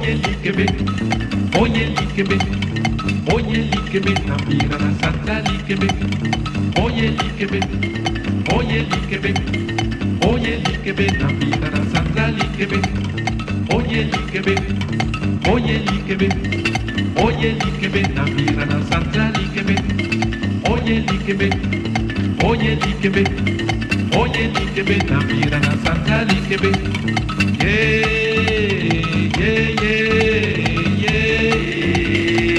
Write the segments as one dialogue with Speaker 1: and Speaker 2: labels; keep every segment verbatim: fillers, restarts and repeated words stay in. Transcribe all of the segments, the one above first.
Speaker 1: oye likebe, oye likebe, oye likebe, na mira na santa likebe, oye likebe, oye likebe, oye likebe, na mira na santa likebe, oye likebe, oye likebe, oye likebe, na mira na santa likebe, oye likebe, oye likebe, oye likebe, na mira na santa likebe, yeah, yeah, yeah, yeah.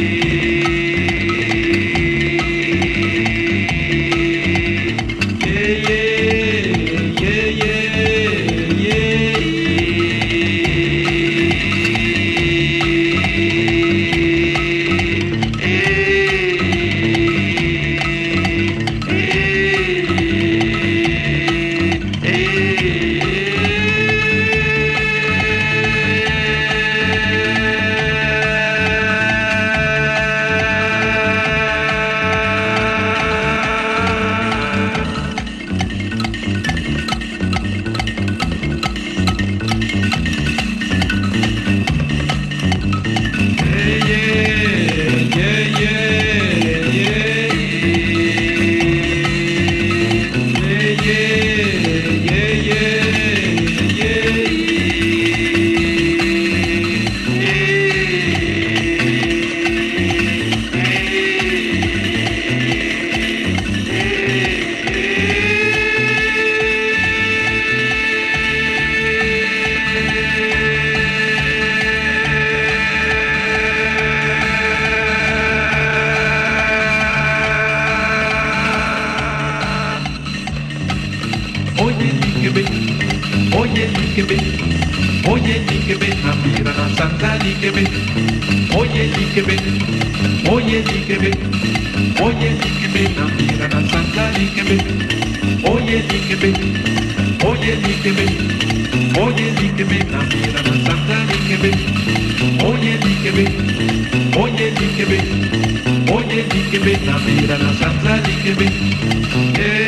Speaker 1: Oye likebe, oye likebe, oye likebe, na mira na santa likebe, oye likebe, oye likebe, oye likebe, na mira na santa likebe, oye likebe, oye likebe, oye likebe, na mira na santa likebe, oye likebe, oye likebe, oye likebe, na mira na santa likebe, yeah.